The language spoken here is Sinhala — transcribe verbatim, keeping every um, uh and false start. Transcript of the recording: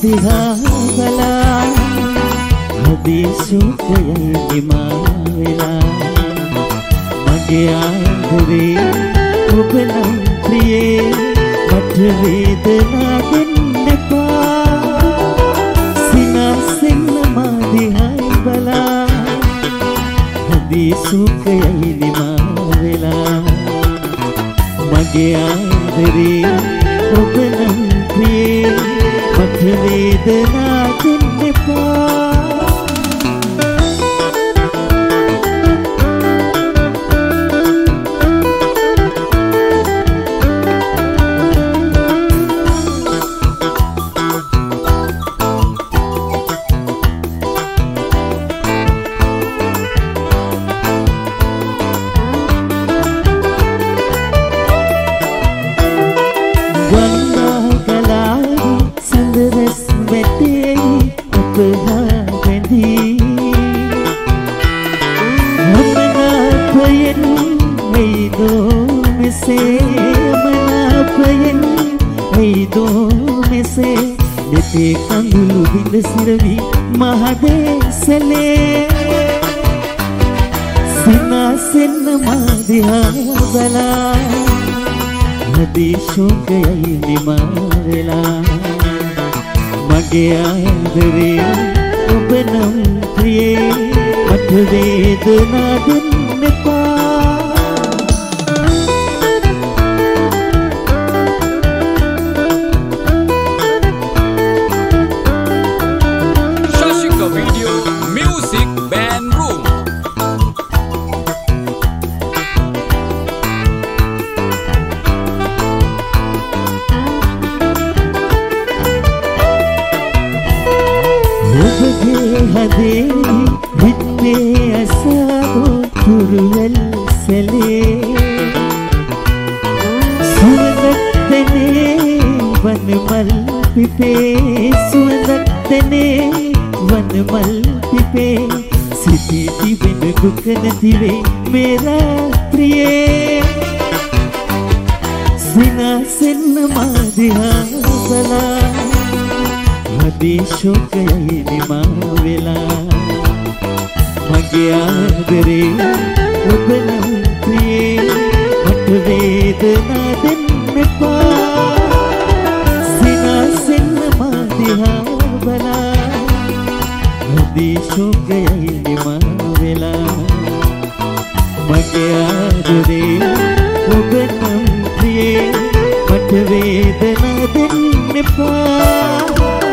දිහා බලා හදේ සුඛයයි නිමා වෙලා මගේ ආදරේ ඔබ නම් ප්‍රියේ මට වේදනා දෙන්න එපා සිනාසෙන් මා දිහා බලා හදේ සුඛයයි නිමා වෙලා මගේ ආදරේ ඔබ නම් ප්‍රියේ මට වේදනා දෙන්න එපා शोकयई निमा वेला मगे आदरे ඔබ නම් ප්‍රියේ මට වේදනා දෙන්න එපා Shashika Video Music Band Room हदे हित्ते असाबो तुरुवल सले सुवदत्तने वनमल पिपे सुवदत्तने वनमल पिपे सिद्धि दिवन दुख नदिवे मेरा प्रिय सिनासन मादिहा बला हदे शोकयई निमा वेला मगे आदरे ඔබ නම් ප්‍රියේ මට වේදනා දෙන්න එපා සිනාසෙන් මා දිහා බලා හදේ शोकයයි නිමා වෙලා මගේ ආදරේ ඔබ නම් ප්‍රියේ මට වේදනා දෙන්න එපා